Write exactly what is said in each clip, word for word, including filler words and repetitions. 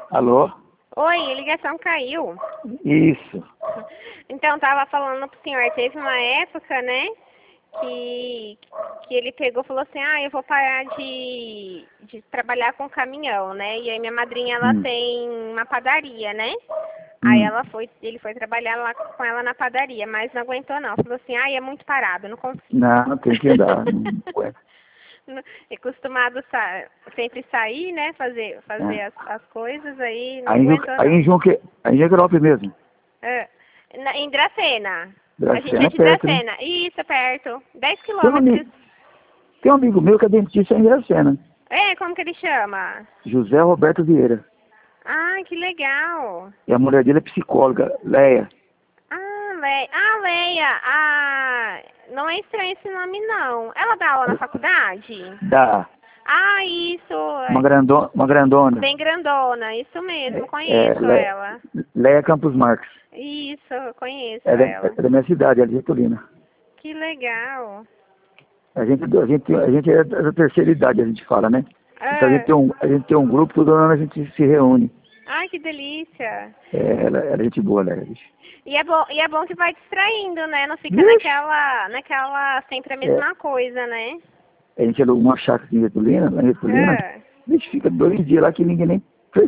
Alô? Oi, a ligação caiu. Isso. Então, tava falando pro senhor, teve uma época, né, que, que ele pegou e falou assim, ah, eu vou parar de, de trabalhar com caminhão, né? E aí minha madrinha, ela Hum. tem uma padaria, né? Hum. Aí ela foi, ele foi trabalhar lá com ela na padaria, mas não aguentou não. Falou assim, ah, é muito parado, não consigo. Não, tem que andar. Não aguenta. É acostumado sa sempre sair, né? Fazer, fazer É. as, as coisas, aí não Aí, em Ju- aguentou aí não. em Junque, aí em Junquerópolis mesmo. É. Na, em Dracena. A gente Dracena é é de perto, né? Dracena. Isso, é perto. dez Tem um, quilômetros. amigo, tem um amigo meu que é dentista em Dracena. É, como que ele chama? José Roberto Vieira. Ah, que legal. E a mulher dele é psicóloga, Leia. Ah, Leia. Ah, Leia. Ah, não é estranho esse nome, não. Ela dá aula na faculdade? Da. Ah, isso. Uma, grandona, uma grandona. Bem grandona. Isso mesmo, É, conheço Le, ela. Leia Campos Marques. Isso, conheço É da, ela. é da minha cidade, é de Getulina. Que legal. A gente, a, gente, a gente é da terceira idade, a gente fala, né? Então a gente Ah, tem um, a gente tem um grupo, todo ano a gente se reúne. ai, que delícia. É, ela, ela é gente boa, ela é. E é bom, e é bom que vai distraindo, né? Não fica Vixe. naquela, naquela sempre a mesma É, coisa, né? a gente alugou uma chácara aqui em Getulina, lá em Getulina. Ah. A gente fica dois dias lá que ninguém nem...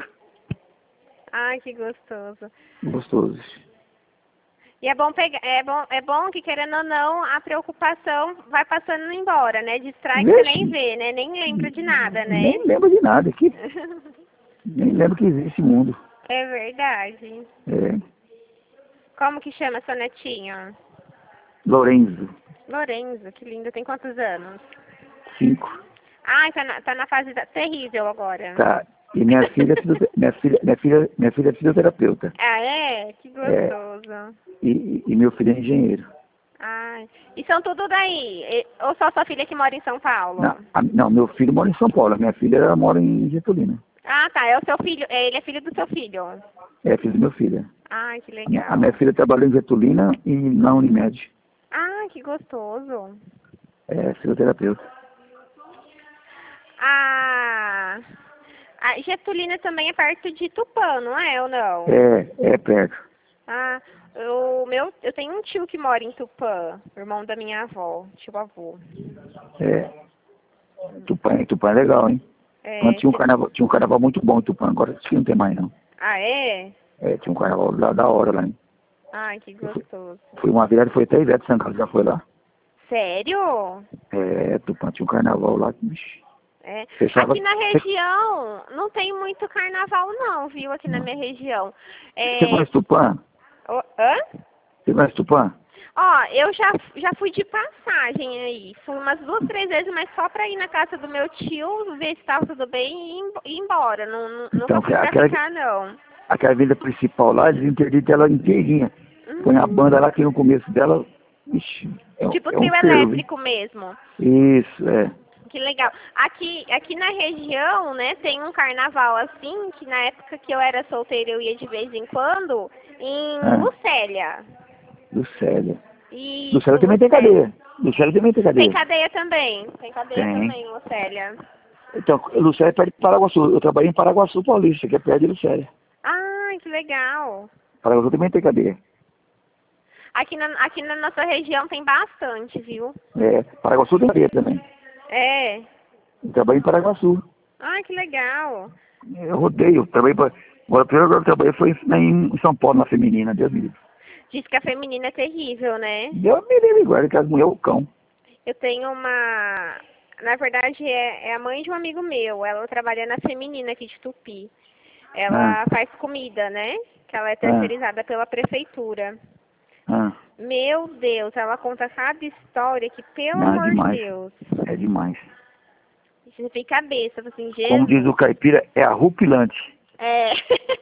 Ai, que gostoso. Gostoso. E é bom pegar, é bom, é bom que querendo ou não, a preocupação vai passando embora, né? Distrai que você nem vê, né? Nem lembra de nada, né? Nem lembro de nada aqui. Nem lembro que existe esse mundo. É verdade. É. Como que chama seu netinho? Lorenzo, Lorenzo, que lindo. Tem quantos anos? cinco. Ai, tá na, tá na fase da, terrível agora. Tá. E minha filha, é fisiote- minha filha, minha filha, minha filha é fisioterapeuta. Ah, é? Que gostoso. E, e meu filho é engenheiro. Ai. E são tudo daí? E- ou só sua filha que mora em São Paulo? Não, a- não, meu filho mora em São Paulo. A minha filha ela mora em Getulina. Ah, tá. É o seu filho. é, Ele é filho do seu filho. É filho do meu filho. Ai, que A minha, legal. a minha filha trabalhou em Getulina e na Unimed. Ah, que gostoso. É fisioterapeuta. Ah, a Getulina também é perto de Tupã, não é ou não? É, é perto. Ah, o meu, eu tenho um tio que mora em Tupã, irmão da minha avó, tio avô. É. Tupã, Tupã é legal, hein? É, Antes tinha um que- carnaval, tinha um carnaval muito bom em Tupã, agora acho que não tem mais não. Ah, é? É, tinha um carnaval lá da hora lá, hein? Ai, que gostoso. Foi uma virada, foi até a Ivete Sangalo, já foi lá. Sério? É, Tupã tinha um carnaval lá, bicho. É. Fechava- Aqui na região não tem muito carnaval não, viu? Aqui na minha região. É... Você conhece Tupã? Ô, hã? Você conhece Tupã? Ó, eu já, já fui de passagem aí. Fui umas duas, três vezes, mas só pra ir na casa do meu tio, ver se tava tudo bem e ir embo- ir embora. Não, não, Então, nunca fui pra aquela- ficar, não. Aquela avenida principal lá, eles interditam ela inteirinha. Põe a Hum. banda lá que no começo dela, ixi, é, um- Tipo é um trio fervo, hein? elétrico mesmo. Isso, é. Que legal. Aqui, aqui na região, né, tem um carnaval assim, que na época que eu era solteira eu ia de vez em quando, em Ah. Lucélia. Lucélia. E Lucélia também tem cadeia. Lucélia também tem cadeia. Tem cadeia também. Tem cadeia Tem. também, Lucélia. Então, Lucélia é perto de Paraguaçu. Eu trabalhei em Paraguaçu Paulista, que é perto de Lucélia. Ai, que legal. Paraguaçu também tem cadeia. Aqui na, aqui na nossa região tem bastante, viu? É, Paraguaçu tem cadeia também. É. Eu trabalhei em Paraguaçu. Ai, que legal. Eu rodeio, eu trabalhei pra... Agora, a primeira vez que eu trabalhei foi em São Paulo, na feminina, Deus me livre. Diz que a feminina é terrível, né? Deus me livre, agora que as mulheres é o cão. Eu tenho uma... Na verdade, é, é a mãe de um amigo meu. Ela trabalha na feminina aqui de Tupi. Ela Ah. faz comida, né? Que ela é terceirizada pela prefeitura. Ah, Meu Deus, ela conta cada história que, pelo não, é amor de demais. Deus, É demais. você fica cabeça, assim, Jesus. Como diz o caipira, é arrupilante. É.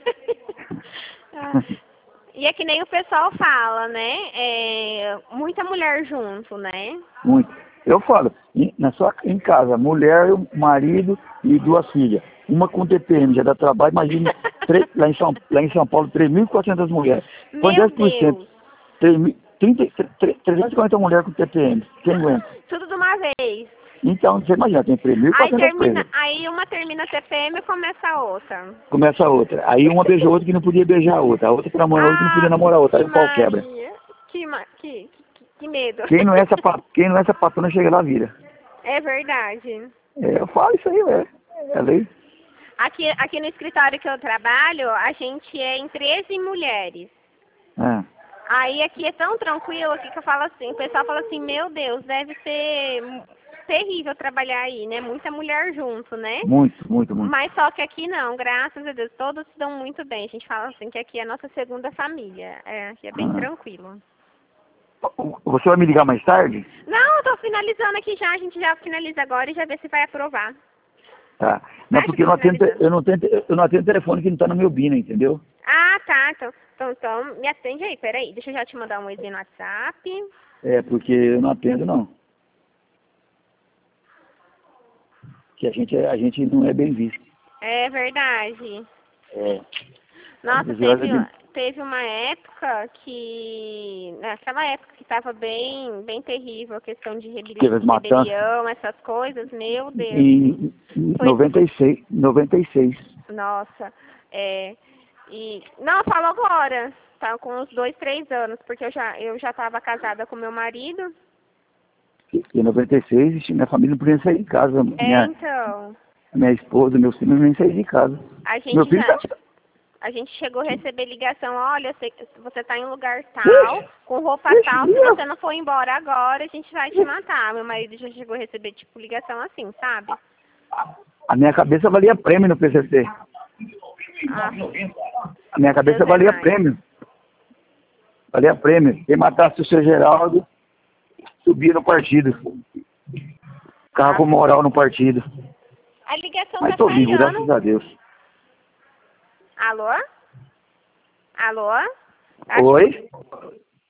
Ah, e é que nem o pessoal fala, né? É, muita mulher junto, né? Muito. Eu falo, em, na sua, em casa, mulher, marido e duas filhas. Uma com T P M, já dá trabalho, imagina, três, lá, em São, lá em São Paulo, três mil e quatrocentas mulheres. Põe Meu dez por cento. Deus. três mil, trinta, trezentas e quarenta mulheres com T P M. Quem aguenta? Tudo de uma vez. Então, você imagina, tem três mil e Aí, quatrocentas termina, presas. aí uma termina a T P M e começa a outra. Começa a outra. Aí uma beijou a outra que não podia beijar a outra. A outra que namorou a outra que não podia namorar a outra. Aí o pau quebra. Maria. Que, ma que, que, que medo. Quem não é sapato, quem não é sapatona chega lá vira. É verdade. É, eu falo isso aí, velho. É lei. Aqui, aqui no escritório que eu trabalho, a gente é em treze mulheres. É. Aí aqui é tão tranquilo aqui que eu falo assim, o pessoal fala assim, meu Deus, deve ser terrível trabalhar aí, né? Muita mulher junto, né? Muito, muito, muito. Mas só que aqui não, graças a Deus, todos se dão muito bem. A gente fala assim que aqui é a nossa segunda família. É, aqui é bem Ah. tranquilo. Você vai me ligar mais tarde? Não, eu tô finalizando aqui já, a gente já finaliza agora e já vê se vai aprovar. Tá. Não, Tá, porque eu não, atendo, finalizando. eu, não atendo, eu não atendo telefone que não tá no meu Bina, entendeu? Ah, tá, então, então, então me atende aí, peraí, deixa eu já te mandar um oi no WhatsApp. É, porque eu não atendo, não. Que a gente, é- a gente não é bem visto. É verdade. É. Nossa, Às vezes teve, é bem- teve uma época que, naquela época que estava bem, bem terrível, a questão de rebeli Teve as matanças. rebelião, essas coisas, meu Deus. Em em Foi- noventa e seis, noventa e seis. Nossa, é, e, não, eu falo agora, tá com uns dois, três anos, porque eu já, eu já estava casada com meu marido. Em noventa e seis, minha família não podia sair de casa. É, Minha, então, minha esposa, meus filhos nem saíram de casa. a gente Meu filho já... tá... A gente chegou a receber ligação, olha, você, você tá em lugar tal, com roupa Ixi, tal, se Deus. você não for embora agora, a gente vai te matar. Meu marido já chegou a receber, tipo, ligação assim, sabe? A minha cabeça valia prêmio no P C C. Ah, A minha cabeça Deus é valia mais. prêmio. Valia prêmio. Quem matasse o seu Geraldo, subia no partido. Ficava com moral no partido. A ligação Mas tá tô vivo, falhando. graças a Deus. Alô? Alô? Acho Oi?